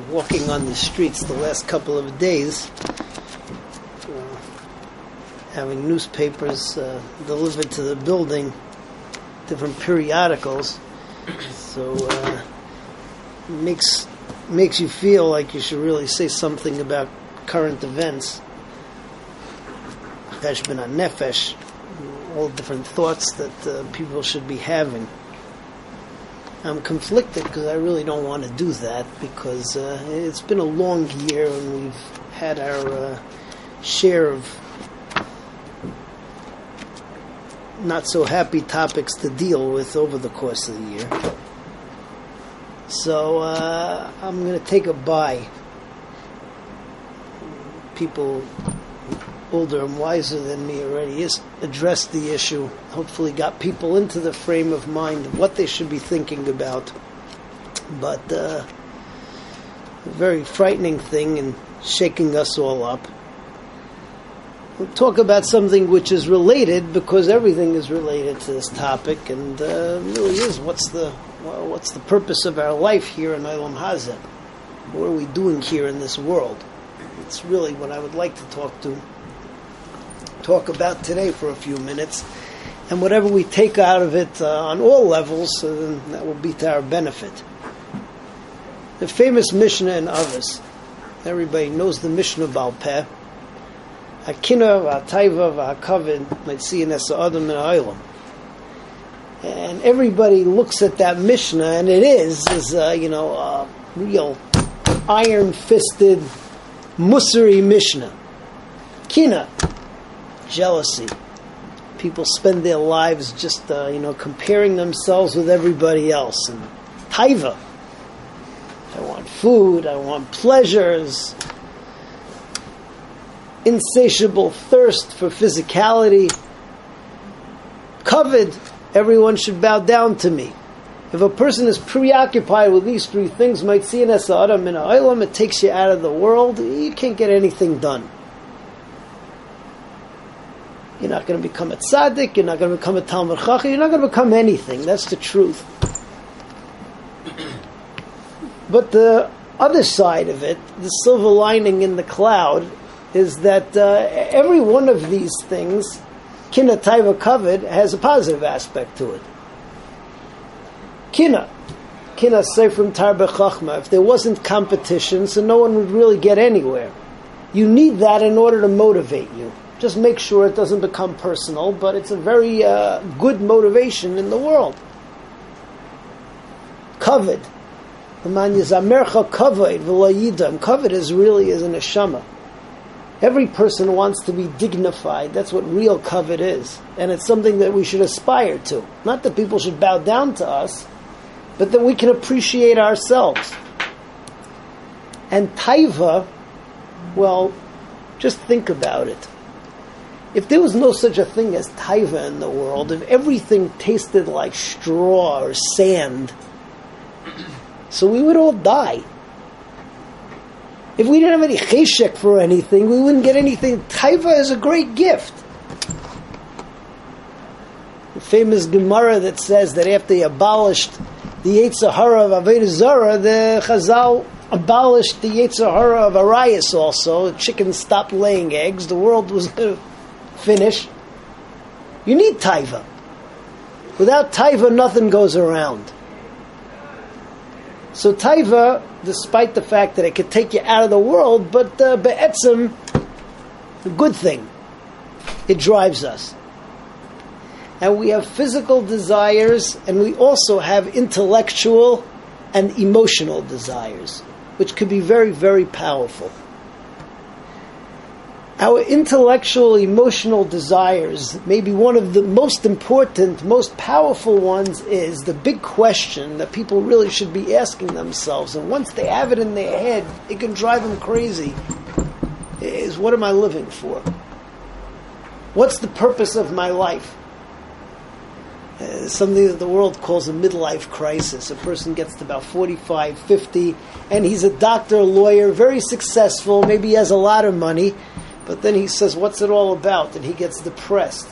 walking on the streets the last couple of days, having newspapers delivered to the building, different periodicals. So makes you feel like you should really say something about current events. Cheshbon HaNefesh, all different thoughts that people should be having. I'm conflicted because I really don't want to do that, because it's been a long year and we've had our share of not so happy topics to deal with over the course of the year. So I'm going to take a bye. People older and wiser than me already addressed the issue, hopefully got people into the frame of mind of what they should be thinking about. But a very frightening thing and shaking us all up. We'll talk about something which is related, because everything is related to this topic, and really is what's the purpose of our life here in Olam Hazeh? What are we doing here in this world? It's really what I would like to talk about today for a few minutes, and whatever we take out of it on all levels, then that will be to our benefit. The famous Mishnah in Avos, everybody knows the Mishnah Baal Peh, Hakina v'Hataiva v'Hakavod Meitzion es ha'adam min ha'olam. And everybody looks at that Mishnah, and it is a real iron-fisted, Musari Mishnah. Kina, jealousy. People spend their lives just, comparing themselves with everybody else. And taiva. I want food, I want pleasures. Insatiable thirst for physicality. Kavod, everyone should bow down to me. If a person is preoccupied with these three things, Meitzion es ha'adam min ha'olam, it takes you out of the world. You can't get anything done. You're not going to become a tzaddik, you're not going to become a Talmid Chacham, you're not going to become anything. That's the truth. But the other side of it, the silver lining in the cloud, is that every one of these things, Kina, Taiva, Kavod, has a positive aspect to it. Kina say from Tarbe Chachma, if there wasn't competition, so no one would really get anywhere. You need that in order to motivate you. Just make sure it doesn't become personal, but it's a very good motivation in the world. Kavod. Kavod is really an neshama. Every person wants to be dignified. That's what real kavod is. And it's something that we should aspire to. Not that people should bow down to us, but that we can appreciate ourselves. And taiva, well, just think about it. If there was no such a thing as taiva in the world, if everything tasted like straw or sand, so we would all die. If we didn't have any cheshek for anything, we wouldn't get anything. Taiva is a great gift. The famous Gemara that says that after they abolished the Yetzer Hara of Avodah Zarah, the Chazal abolished the Yetzer Hara of Arayos also. The chickens stopped laying eggs. The world was going to finish. You need Taiva. Without Taiva, nothing goes around. So Taiva, despite the fact that it could take you out of the world, but be'etzem, a good thing. It drives us. And we have physical desires, and we also have intellectual and emotional desires, which could be very, very powerful. Our intellectual, emotional desires, maybe one of the most important, most powerful ones, is the big question that people really should be asking themselves. And once they have it in their head, it can drive them crazy. Is, what am I living for? What's the purpose of my life? Something that the world calls a midlife crisis. A person gets to about 45, 50, and he's a doctor, a lawyer, very successful, maybe he has a lot of money, but then he says, what's it all about? And he gets depressed.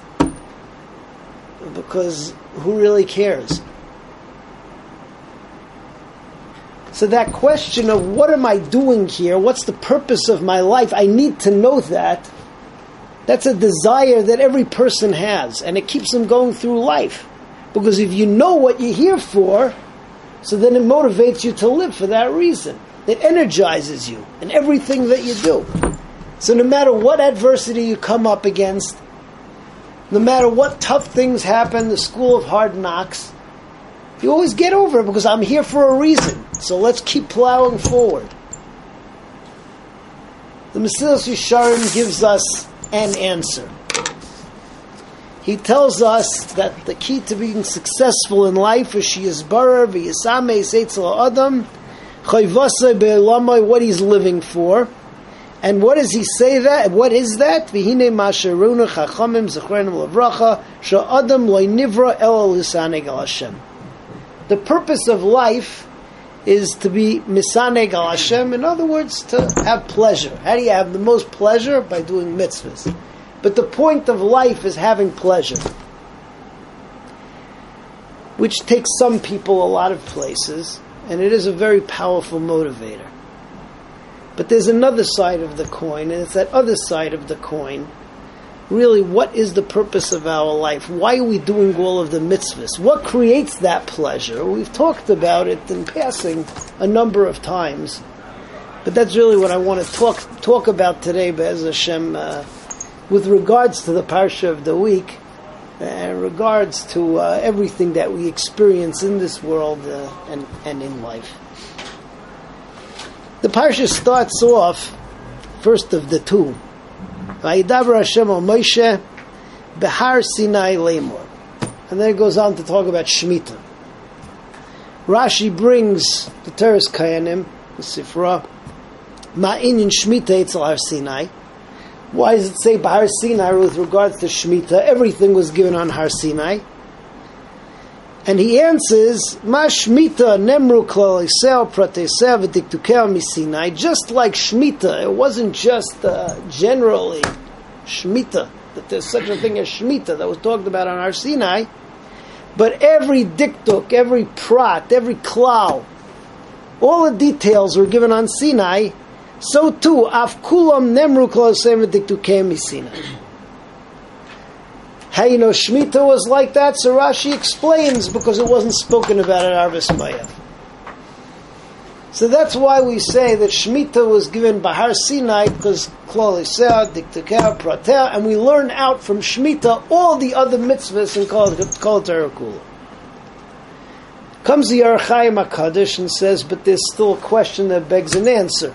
Because who really cares? So that question of what am I doing here? What's the purpose of my life? I need to know that. That's a desire that every person has, and it keeps them going through life. Because if you know what you're here for, so then it motivates you to live for that reason. It energizes you in everything that you do. So no matter what adversity you come up against, no matter what tough things happen, the school of hard knocks, you always get over it because I'm here for a reason. So let's keep plowing forward. The Mesilas Yesharim gives us an answer. He tells us that the key to being successful in life is Sheyizbarer v'Yisameh Eitzel Adam Chayvaseh be'Elamai, what he's living for. And what does he say that? What is that? V'hinei masheruna chachamim zechrenim levracha she'adam lo nivra ela lisaneg al Hashem. The purpose of life is to be misaneg al Hashem. In other words, to have pleasure. How do you have the most pleasure? By doing mitzvahs. But the point of life is having pleasure, which takes some people a lot of places, and it is a very powerful motivator. But there's another side of the coin, and it's that other side of the coin. Really, what is the purpose of our life? Why are we doing all of the mitzvahs? What creates that pleasure? We've talked about it in passing a number of times, but that's really what I want to talk about today, Be'ez Hashem, with regards to the Parsha of the week, in regards to everything that we experience in this world and in life. The Parsha starts off, first of the two, Vayidaber Hashem al Moshe Behar Sinai Lemor. And then it goes on to talk about Shemitah. Rashi brings the Teres Kayanim, the Sifra, Ma'inyin Shemitah Eitzel Har Sinai. Why does it say Bahar Sinai with regards to Shemitah? Everything was given on Har Sinai. And he answers, Ma Shemitah Nemru Klal Yisrael Prateseh V'Diktukeh Misinai. Just like Shemitah, it wasn't just generally Shemitah, that there's such a thing as Shemitah that was talked about on Har Sinai, but every diktuk, every prat, every klal, all the details were given on Sinai. So too, Af Kulam Nemru Klal Yisrael V'Diktukeh Misinai. How you know Shemitah was like that? So Rashi explains, because it wasn't spoken about at Arvis Mayav. So that's why we say that Shemitah was given by Har Sinai, because Klal Yisrael, Diktukeh, Prater, and we learn out from Shemitah all the other mitzvahs in Kol Torah Kula. Comes the Orach Chaim HaKadosh and says, but there's still a question that begs an answer.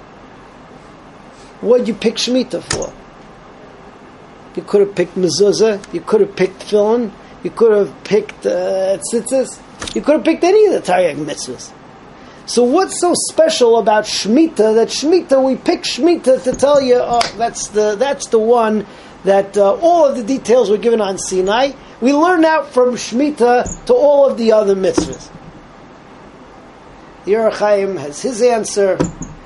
What did you pick Shemitah for? You could have picked mezuzah, you could have picked tefillin, you could have picked tzitzis, you could have picked any of the Taryag mitzvahs. So what's so special about Shemitah, that Shemitah, we pick Shemitah to tell you, oh, that's the one that all of the details were given on Sinai. We learn out from Shemitah to all of the other mitzvahs. The Orach Chaim has his answer.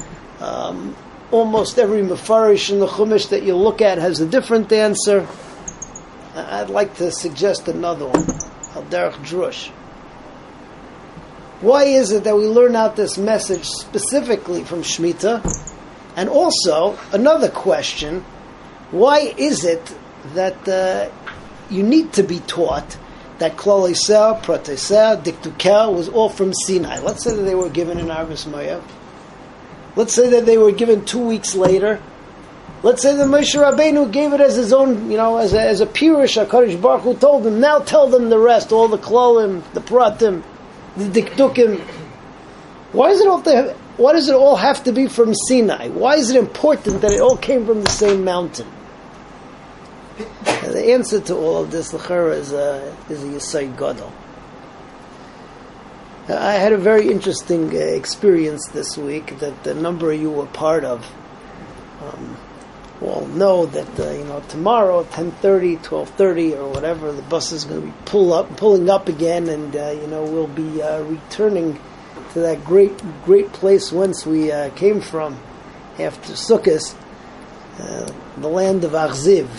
Almost every Mefarish in the Chumash that you look at has a different answer. I'd like to suggest another one, Al Derech Drush. Why is it that we learn out this message specifically from Shemitah? And also, another question, why is it that you need to be taught that Klal Yisrael, Prateseh, Diktukeh was all from Sinai? Let's say that they were given in Arvis Mayav. Let's say that they were given 2 weeks later. Let's say that Moshe Rabbeinu gave it as his own, as a pirush. HaKadosh Baruch Hu told them, now tell them the rest, all the klolim, the pratim, the diktukim. Why does it all have to be from Sinai? Why is it important that it all came from the same mountain? And the answer to all of this, l'chara, is a Yesod Gadol. I had a very interesting experience this week that a number of you were part of. Well, know that tomorrow, 10:30, 12:30, or whatever, the bus is going to be pulling up again, and we'll be returning to that great place whence we came from after Sukkot, the land of Achziv.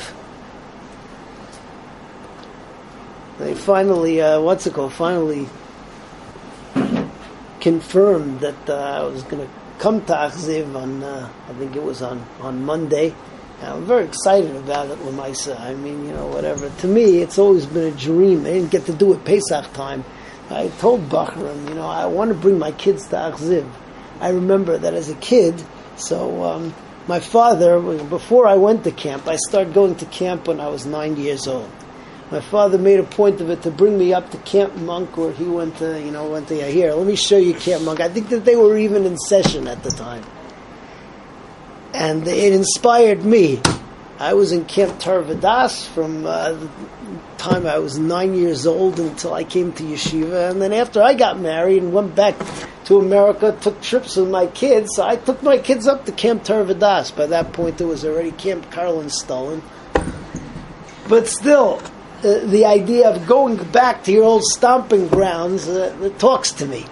They finally, finally confirmed that I was going to come to Achziv on, I think it was on Monday. And I'm very excited about it, Lamaisa. I mean, whatever. To me, it's always been a dream. I didn't get to do it Pesach time. I told Bachram, I want to bring my kids to Achziv. I remember that as a kid, so my father, before I went to camp, I started going to camp when I was 9 years old. My father made a point of it to bring me up to Camp Monk, where he went to here. Let me show you Camp Monk. I think that they were even in session at the time. And it inspired me. I was in Camp Tarvadas from the time I was 9 years old until I came to yeshiva. And then after I got married and went back to America, took trips with my kids, so I took my kids up to Camp Tarvadas. By that point, there was already Camp Carlin Stollen. But still, the idea of going back to your old stomping grounds, it talks to me.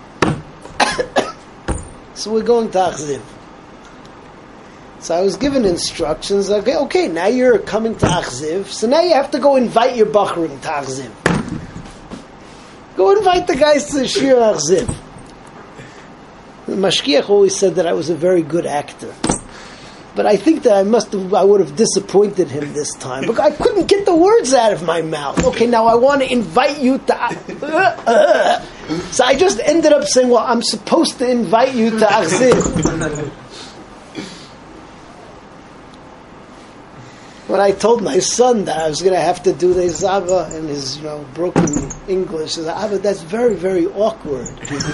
So we're going to Achziv. So I was given instructions. Okay, now you're coming to Achziv, so now you have to go invite your Bachrim to Achziv. Go invite the guys to the Shir Achziv. The Mashgiach always said that I was a very good actor. But I think that I would have disappointed him this time. Because I couldn't get the words out of my mouth. Okay, now I want to invite you to... So I just ended up saying, well, I'm supposed to invite you to Achziv. When I told my son that I was going to have to do the Zava in his broken English, he said, Abba, that's very, very awkward.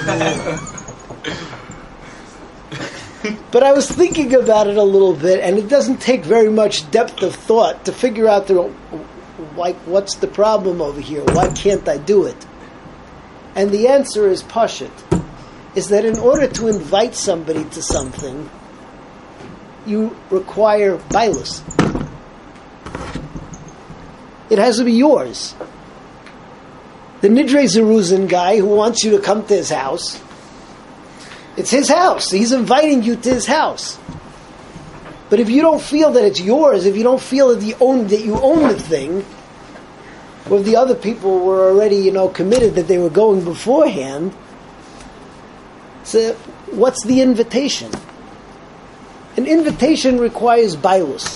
But I was thinking about it a little bit, and it doesn't take very much depth of thought to figure out what's the problem over here? Why can't I do it? And the answer is Pashut, is that in order to invite somebody to something, you require bailus. It has to be yours. The Nidre Zeruzin guy who wants you to come to his house, it's his house. He's inviting you to his house. But if you don't feel that it's yours, if you don't feel that you own the thing, or if the other people were already, committed that they were going beforehand, so what's the invitation? An invitation requires bailus.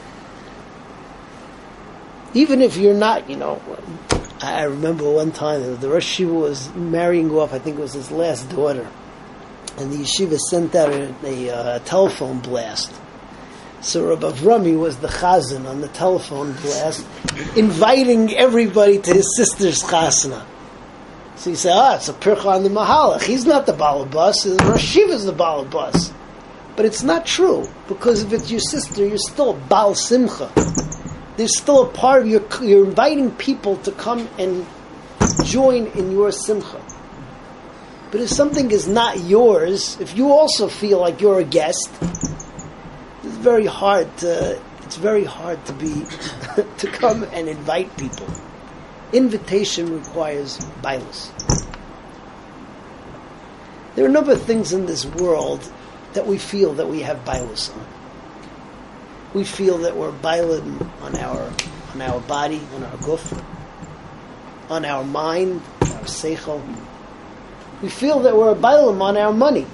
Even if you're not, I remember one time the Rosh Yeshiva was marrying off, I think it was his last daughter. And the yeshiva sent out a telephone blast. So Rabbi Avrami was the chazan on the telephone blast, inviting everybody to his sister's chasana. So he said, it's a pircha on the mahalach. He's not the balabas, the Rosh Yeshiva is the balabas. But it's not true, because if it's your sister, you're still a bal simcha. There's still a part of you're inviting people to come and join in your simcha. But if something is not yours, if you also feel like you're a guest, it's very hard to be to come and invite people. Invitation requires bailus. There are a number of things in this world that we feel that we have bailus on. We feel that we're bailim on our body, on our guf, on our mind, on our seichel. We feel that we're a bailim on our money,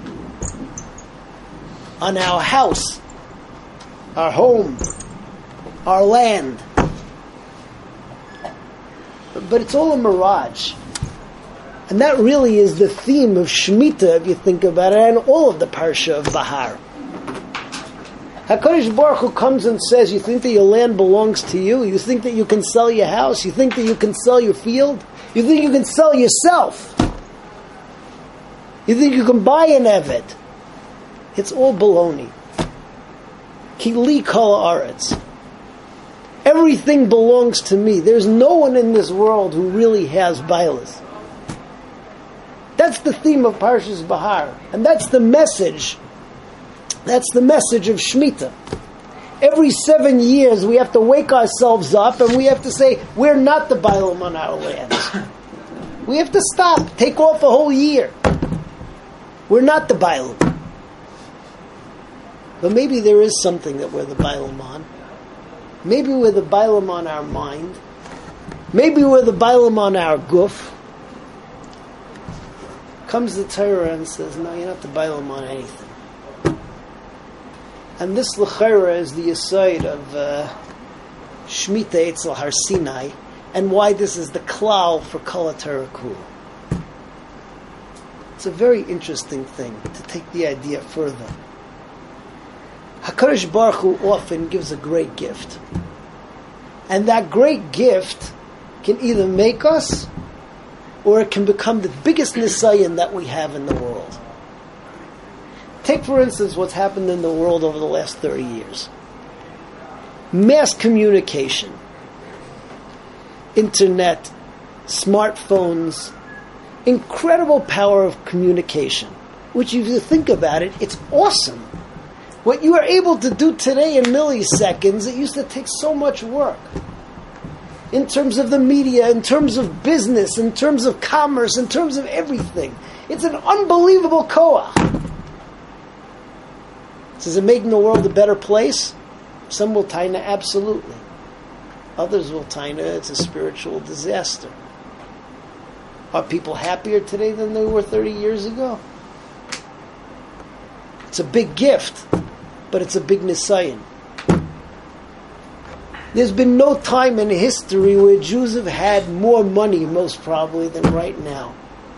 on our house, our home, our land. But it's all a mirage. And that really is the theme of Shemitah, if you think about it, and all of the Parsha of Bahar. HaKadosh Baruch Hu comes and says, you think that your land belongs to you? You think that you can sell your house? You think that you can sell your field? You think you can sell yourself? You think you can buy an Evet? It's all baloney. Ki li kol haaretz. Everything belongs to me. There's no one in this world who really has bailus. That's the theme of Parshas Bahar. And that's the message. That's the message of Shemitah. Every 7 years we have to wake ourselves up and we have to say, we're not the bailim on our lands. We have to stop. Take off a whole year. We're not the bailim. But maybe there is something that we're the bailim on. Maybe we're the bailim on our mind. Maybe we're the bailim on our guf. comes the Torah and says, no, you're not the Bailam on anything. And this l'chera is the aside of Shemitah Eitzel Har Sinai, and why this is the klal for Kol HaTorah Kula. It's a very interesting thing to take the idea further. HaKadosh Baruch Hu often gives a great gift. And that great gift can either make us, or it can become the biggest nisayon that we have in the world. Take, for instance, what's happened in the world over the last 30 years. Mass communication. Internet, smartphones, incredible power of communication, which if you think about it, it's awesome. What you are able to do today in milliseconds, it used to take so much work. In terms of the media, in terms of business, in terms of commerce, in terms of everything. It's an unbelievable koach. Is it making the world a better place? Some will taina absolutely. Others will taina it's a spiritual disaster. Are people happier today than they were 30 years ago? It's a big gift, but it's a big nisayon. There's been no time in history where Jews have had more money, most probably, than right now.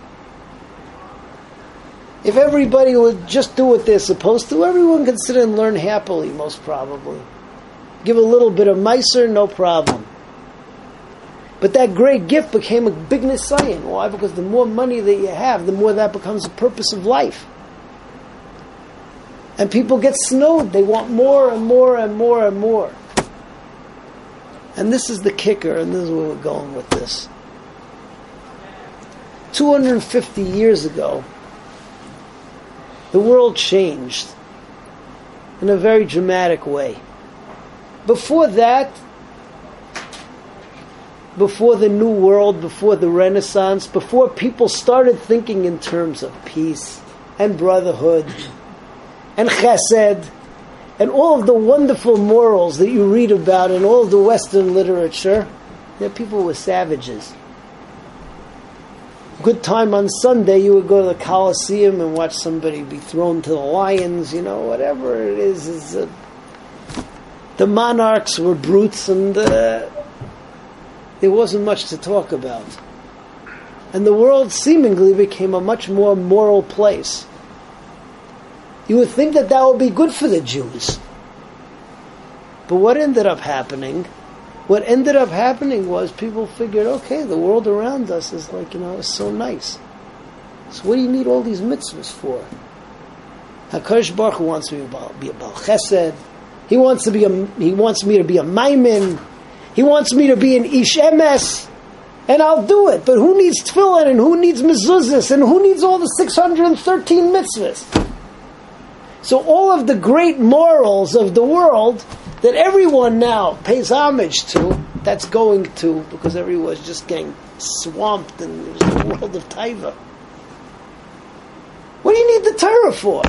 If everybody would just do what they're supposed to, everyone could sit and learn happily, most probably. Give a little bit of meiser, no problem. But that great gift became a big nisayon. Why? Because the more money that you have, the more that becomes the purpose of life. And people get snowed. They want more and more and more and more. And this is the kicker, and this is where we're going with this. 250 years ago, the world changed in a very dramatic way. Before that, before the New World, before the Renaissance, before people started thinking in terms of peace and brotherhood and chesed and all of the wonderful morals that you read about in all of the Western literature, people were savages. Good time on Sunday, you would go to the Colosseum and watch somebody be thrown to the lions, whatever it is. The monarchs were brutes, and there wasn't much to talk about. And the world seemingly became a much more moral place. You would think that would be good for the Jews. But what ended up happening? What ended up happening was people figured, okay, the world around us is is so nice. So what do you need all these mitzvahs for? HaKadosh Baruch Hu wants me to be a Baal Chesed. He wants me to be a Maimin. He wants me to be an Ish Emes. And I'll do it. But who needs tefillin, and who needs mezuzahs, and who needs all the 613 mitzvahs? So all of the great morals of the world that everyone now pays homage to, that's going to, because everyone's just getting swamped in the world of Taiva. What do you need the Torah for?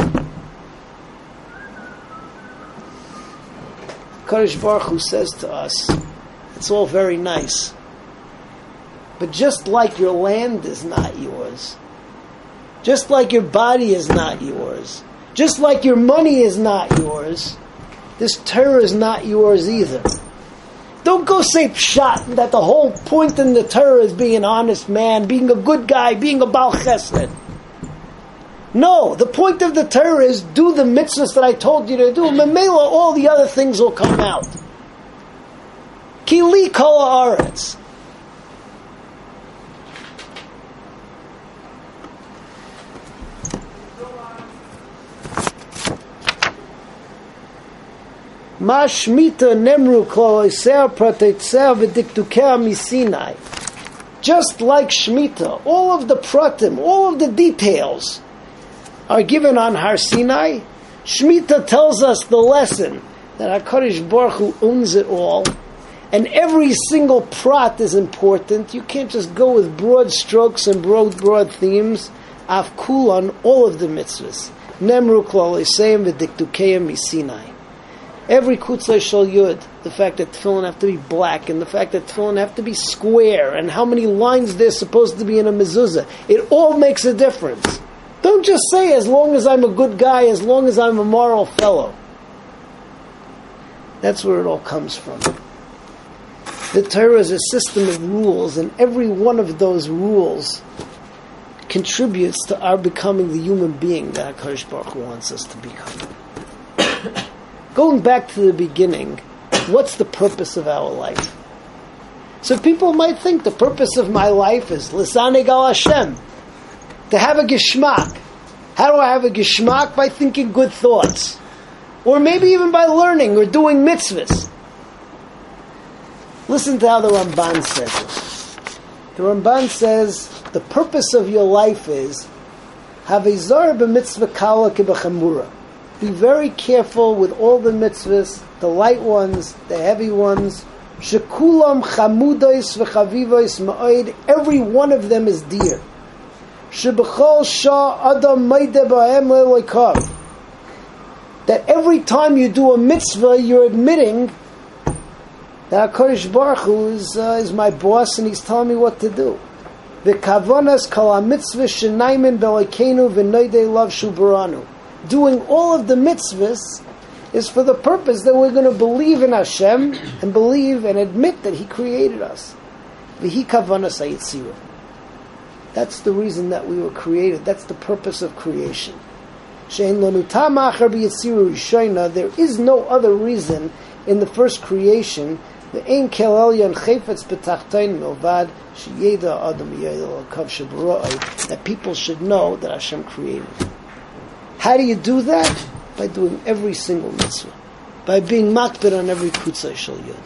Kadosh Baruch Hu says to us, it's all very nice, but just like your land is not yours, just like your body is not yours, just like your money is not yours, this Torah is not yours either. Don't go say pshat that the whole point in the Torah is being an honest man, being a good guy, being a Baal Chesed. No, the point of the Torah is do the mitzvahs that I told you to do. Memela, all the other things will come out. Ki li kol haaretz. Ma shmita nemru kol iser pratetzer v'diktukea misinai. Just like Shemitah, all of the pratim, all of the details are given on Har Sinai. Shemitah tells us the lesson that HaKadosh Baruch Hu owns it all, and every single prat is important. You can't just go with broad strokes and broad themes. Afkul on all of the mitzvahs. Nemru klal eseim v'diktukeim misinai. Every kutzay shel yud, the fact that tefillin have to be black, and the fact that tefillin have to be square, and how many lines they're supposed to be in a mezuzah, it all makes a difference. Don't just say, as long as I'm a good guy, as long as I'm a moral fellow. That's where it all comes from. The Torah is a system of rules, and every one of those rules contributes to our becoming the human being that HaKadosh Baruch Hu wants us to become. Going back to the beginning, what's the purpose of our life? So people might think the purpose of my life is Lisaneg al Hashem, to have a geschmack. How do I have a geschmack? By thinking good thoughts. Or maybe even by learning or doing mitzvahs. Listen to how the Ramban says it. The Ramban says, the purpose of your life is Havizar b'mitzvah kala kibachamura. Be very careful with all the mitzvahs, the light ones, the heavy ones. Shekulam chamudais v'chavivais ma'od. Every one of them is dear. Shebechol shah adam maide b'hem le'loikav. That every time you do a mitzvah, you're admitting that HaKadosh Baruch Hu is my boss and he's telling me what to do. V'kavonas kol ha-mitzvah shenaimin b'loikeinu v'noidei lav shu baranu. Doing all of the mitzvahs is for the purpose that we're going to believe in Hashem and believe and admit that He created us. V'hi kavanas hayitzira. That's the reason that we were created. That's the purpose of creation. She'en lanu tama achar b'yitziru rishayna. There is no other reason in the first creation that people should know that Hashem created. How do you do that? By doing every single mitzvah. By being makbid on every kutzah shel yud.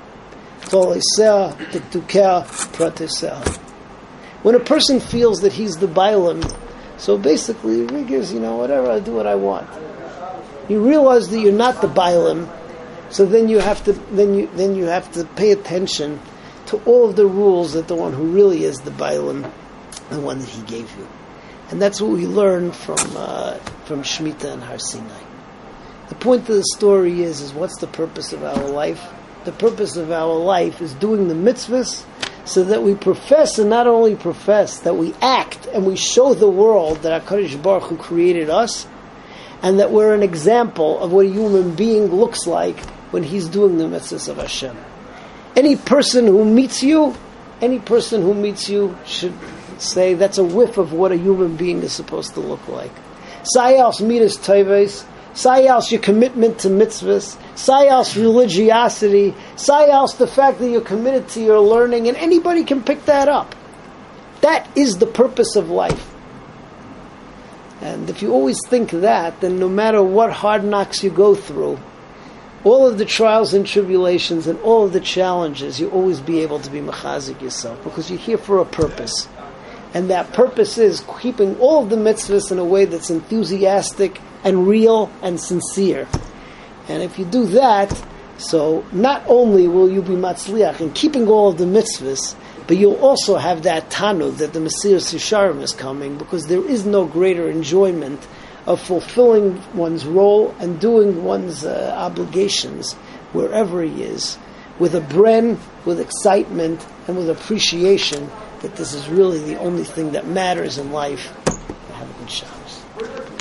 When a person feels that he's the bailam, so basically he figures, whatever, I do what I want. You realize that you're not the bailam, so then you have to pay attention to all of the rules that the one who really is the bailam, the one that he gave you. And that's what we learn from Shemitah and Har Sinai. The point of the story is what's the purpose of our life? The purpose of our life is doing the mitzvahs so that we profess, and not only profess, that we act and we show the world that HaKadosh Baruch Hu created us, and that we're an example of what a human being looks like when he's doing the mitzvahs of Hashem. Any person who meets you should say that's a whiff of what a human being is supposed to look like. Sayals midas toives, sayals your commitment to mitzvahs, sayals religiosity, sayals the fact that you're committed to your learning, and anybody can pick that up. That is the purpose of life. And if you always think that, then no matter what hard knocks you go through, all of the trials and tribulations and all of the challenges, you always be able to be mechazik yourself, because you're here for a purpose. And that purpose is keeping all of the mitzvahs in a way that's enthusiastic and real and sincere. And if you do that, so not only will you be matzliach in keeping all of the mitzvahs, but you'll also have that tanud that the Mesiras Yesharim is coming, because there is no greater enjoyment of fulfilling one's role and doing one's obligations wherever he is, with a bren, with excitement, and with appreciation that this is really the only thing that matters in life. Have a good Shabbos.